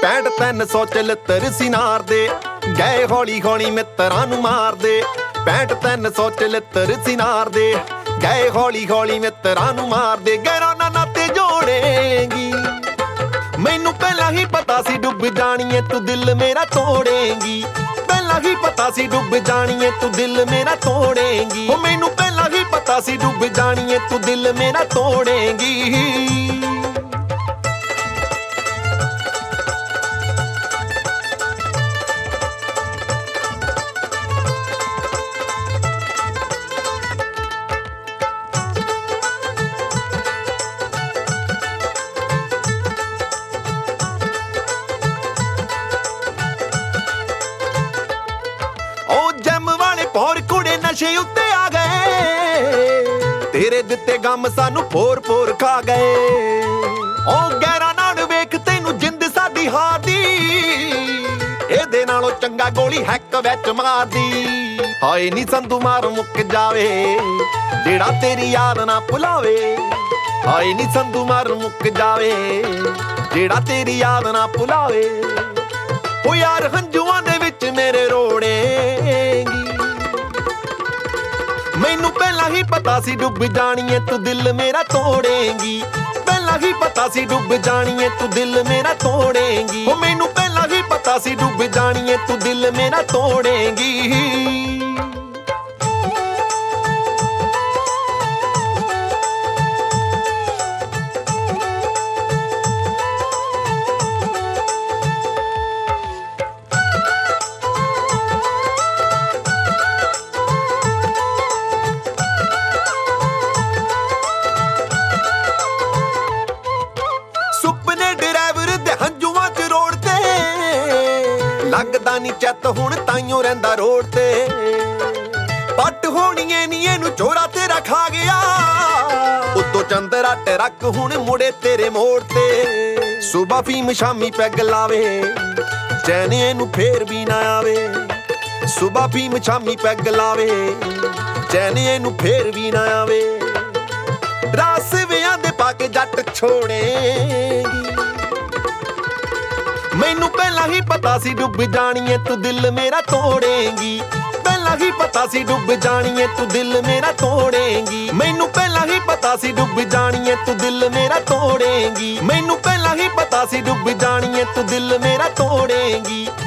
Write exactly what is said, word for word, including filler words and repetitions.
ਪੈਂਹਠ ਤਿੰਨ ਸੌ ਚਲੱਤਰ ਸਿਨਾਰ ਦੇ ਗਏ ਹੌਲੀ ਹੌਲੀ ਮਿੱਤਰਾਂ ਨੂੰ ਮਾਰਦੇ। ਪੈਂਹਠ ਤਿੰਨ ਸੌ ਚਲੱਤਰ ਸਿਨਾਰ ਦੇ ਗਏ ਹੌਲੀ ਹੌਲੀ ਮਿੱਤਰਾਂ ਨੂੰ ਮਾਰਦੇ। ਗਹਿਰਾ ਨਾ ਨਾਤੇ ਜੋੜੇਂਗੀ, ਮੈਨੂੰ ਪਹਿਲਾਂ ਹੀ ਪਤਾ ਸੀ ਡੁੱਬ ਜਾਣੀਏ ਤੂੰ ਦਿਲ ਮੇਰਾ ਤੋੜੇਂਗੀ। ਪਹਿਲਾਂ ਹੀ ਪਤਾ ਸੀ ਡੁੱਬ ਜਾਣੀਏ ਤੂੰ ਦਿਲ ਮੇਰਾ ਤੋੜੇਂਗੀ। ਉਹ ਮੈਨੂੰ ਪਹਿਲਾਂ ਹੀ ਪਤਾ ਸੀ ਡੁੱਬ ਜਾਣੀਏ ਤੂੰ ਦਿਲ ਮੇਰਾ ਤੋੜੇਂਗੀ। ਪੌਰ ਕੁੜੇ ਨਸ਼ੇ ਉੱਤੇ ਆ ਗਏ, ਤੇਰੇ ਦਿੱਤੇ ਗਮ ਸਾਨੂੰ ਪੋਰ ਪੋਰ ਖਾ ਗਏ। ਉਹ ਗਹਿਰਾ ਨਾਲ ਵੇਖ ਤੈਨੂੰ ਜਿੰਦ ਸਾਡੀ ਹਾਰਦੀ, ਇਹਦੇ ਨਾਲੋਂ ਚੰਗਾ ਗੋਲੀ ਹੈਕ ਵਿੱਚ ਮਾਰਦੀ। ਹਾਏ ਨੀ ਸੰਧੂ ਮਾਰ ਮੁੱਕ ਜਾਵੇ ਜਿਹੜਾ ਤੇਰੀ ਯਾਦ ਨਾ ਭੁਲਾਵੇ। ਹਾਏ ਨੀ ਸੰਧੂ ਮਾਰ ਮੁੱਕ ਜਾਵੇ ਜਿਹੜਾ ਤੇਰੀ ਯਾਦ ਨਾ ਭੁਲਾਵੇ। ਉਹ ਯਾਰ ਹੰਝੂਆਂ ਦੇ ਵਿੱਚ ਮੇਰੇ ਰੋੜੇਂਗੀ, ਮੈਨੂੰ ਪਹਿਲਾਂ ਹੀ ਪਤਾ ਸੀ ਡੁੱਬ ਜਾਣੀਏ ਤੂੰ ਦਿਲ ਮੇਰਾ ਤੋੜੇਂਗੀ। ਪਹਿਲਾਂ ਹੀ ਪਤਾ ਸੀ ਡੁੱਬ ਜਾਣੀਏ ਤੂੰ ਦਿਲ ਮੇਰਾ ਤੋੜੇਂਗੀ। ਉਹ ਮੈਨੂੰ ਪਹਿਲਾਂ ਹੀ ਪਤਾ ਸੀ ਡੁੱਬ ਜਾਣੀਏ ਤੂੰ ਦਿਲ ਮੇਰਾ ਤੋੜੇਂਗੀ। ਲੱਗਦਾ ਨੀ ਚਿੱਤ ਹੁਣ ਤਾਈਓ ਰਹਿੰਦਾ ਰੋਡ ਤੇ। ਪੱਟ ਹੋਣੀਏ ਨੀ ਇਹਨੂੰ ਚੋਰਾ ਤੇਰਾ ਖਾ ਗਿਆ, ਉੱਤੋਂ ਚੰਦਰਾ ਟਰੱਕ ਹੁਣ ਮੁੜੇ ਤੇਰੇ ਮੋੜ ਤੇ। ਸੁਬਾ ਫੀਮ ਸ਼ਾਮੀ ਪੈਗ ਲਾਵੇ ਚੈਨ ਇਹਨੂੰ ਫੇਰ ਵੀ ਨਾ ਆਵੇ। ਸੁਬਾ ਫੀਮ ਸ਼ਾਮੀ ਪੈਗ ਲਾਵੇ ਚੈਨ ਇਹਨੂੰ ਫੇਰ ਵੀ ਨਾ ਆਵੇ। ਰਾਸ ਵਿਆਂ ਦੇ ਪਾ ਕੇ ਜੱਟ ਛੋੜੇਂਗੀ, ਮੈਨੂੰ ਪਹਿਲਾਂ ਹੀ ਪਤਾ ਸੀ ਡੁੱਬ ਜਾਣੀਏ ਤੂੰ ਦਿਲ ਮੇਰਾ ਤੋੜੇਂਗੀ। ਪਹਿਲਾਂ ਹੀ ਪਤਾ ਸੀ ਡੁੱਬ ਜਾਣੀਏ ਤੂੰ ਦਿਲ ਮੇਰਾ ਤੋੜੇਂਗੀ। ਮੈਨੂੰ ਪਹਿਲਾਂ ਹੀ ਪਤਾ ਸੀ ਡੁੱਬ ਜਾਣੀਏ ਤੂੰ ਦਿਲ ਮੇਰਾ ਤੋੜੇਂਗੀ। ਮੈਨੂੰ ਪਹਿਲਾਂ ਹੀ ਪਤਾ ਸੀ ਡੁੱਬ ਜਾਣੀਏ ਤੂੰ ਦਿਲ ਮੇਰਾ ਤੋੜੇਂਗੀ।